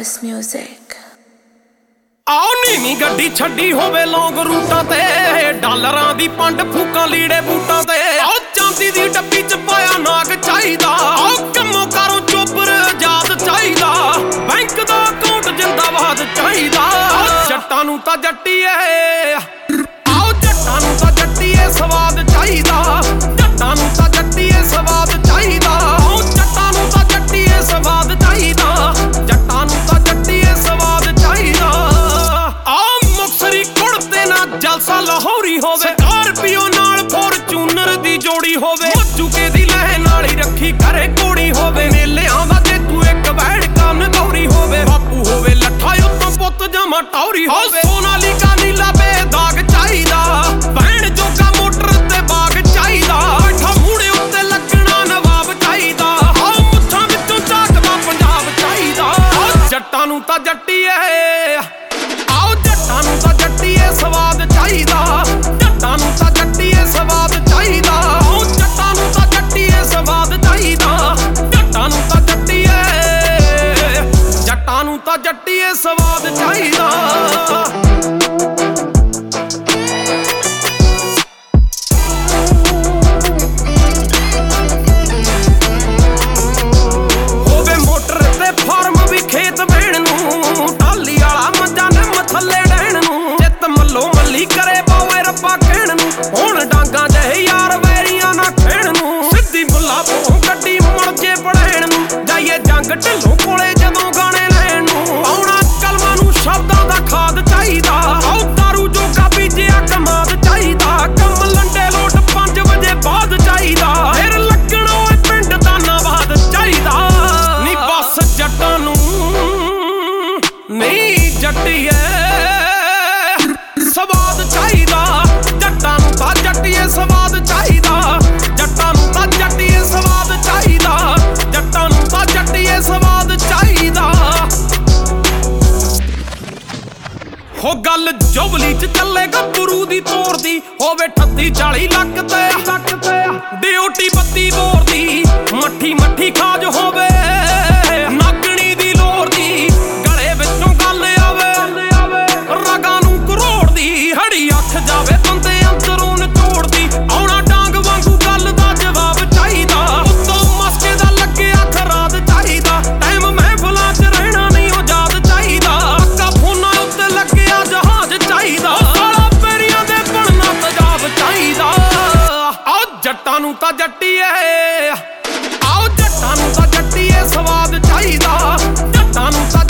Artist Music। आओ नीवी गड्डी छड्डी होवे लौंग रूटां ते डालरां दी पंड फूकां लीड़े बूटां ते आओ चांदी दी डब्बी च पाया नाग चाहीदा आओ कम्मों कारों चोपर आजाद चाहीदा बैंक दा अकाउंट जिंदाबाद चाहीदा जट्टां नूं तां जट्टीए आओ जट्टां नूं तां जट्टीए स्वाद चाहीदा जट्टां नूं तां जट्टीए स्वाद चाहीदा आओ जट्टां नूं तां जट्टीए स्वाद चाहीदा जट्टां नूं तां जट्टीए स्वाद चाहीदा जलसा लाहौरी होवे स्कॉर्पियो नाल फॉर्च्यूनर दी जोड़ी होवे चुके दी लह नाली रखी करे कोड़ी होवे मेलियां दा जे तू एक बैठ कान गौरी होवे बापू होवे लठा उत्तों पुੱਤ जमा टौरी होवे सोनालिका नीला बेदाग चाहीदा भैन जोगा मोटर ते बाग चाहीदा बैठा मूड़े उत्ते लगना नवाब चाहीदा आओ मुੱਛਾਂ ਵਿੱਚੋਂ ਝਾਕਦਾ ਪੰਜਾਬ ਚਾਹੀਦਾ ਜੱਟਾਂ ਨੂੰ ਤਾਂ ਜੱਟੀਏ आओ जट्टां नूं तां जट्टीए स्वाद चाहीदा जट्टां नूं तां जट्टीए स्वाद चाहीदा आओ जट्टां नूं तां जट्टीए स्वाद चाहीदा जट्टां नूं तां जट्टीए स्वाद चाहीदा होवे मोटर ते फार्म भी खेत बैण नूं टाली वाला मज्जां ने मथल्ले डैण नूं चित मल्लो मल्ली करे पावे रब्बा कहण नूं हुण डांगा जहे यार वैरियां ना खेण नूं सिद्धी बुल्ला पों गड्डी मुड़ जे पढ़ैण नूं जाइए जंग ढिल्लों कोले जदों गाणे लैण नूं पाउणा कलमां नूं शब्दां दा खाद चाहीदा आओ दारू जोगा बीजिया कमाद चाहीदा कम लंडे लोट 5 वजे बाद चाहीदा फिर लगणा ओए पिंड दा नवाद चाहीदा नी बस जट्टां नूं नहीं जट्टीए स्वाद चाहीदा जट्टां नूं तां जट्टीए स्वाद चाहीदा जट्टां नूं तां जट्टीए स्वाद चाहीदा जट्टां नूं तां जट्टीए स्वाद चाहीदा हो गल जुबली च चले गब्बरू दी तोर दी होवे 38-40 लख ते ड्यूटी 32 बोर दी मट्ठी मट्ठी खाज होवे नागणी दी लोर दी गले विचों गल आवे रगां नूं करोड़ दी हड़ी अख जावे बंदे अंदरों नचोड़ दी आउणा डांग वांगू गल दा जवाब चाहीदा उत्तों मस्के दा लग्गिआ खराद चाहीदा टाइम महफिलां च रहना नहीं आजाद चाहीदा अक्का फोनां उत्ते लग्गिआ जहाज चाहीदा साला पेरियां दे बनना तजाब चाहीदा आओ जट्टां नूं तां जट्टीए आओ जट्टां नूं तां जट्टीए स्वाद चाहीदा जट्टां नूं तां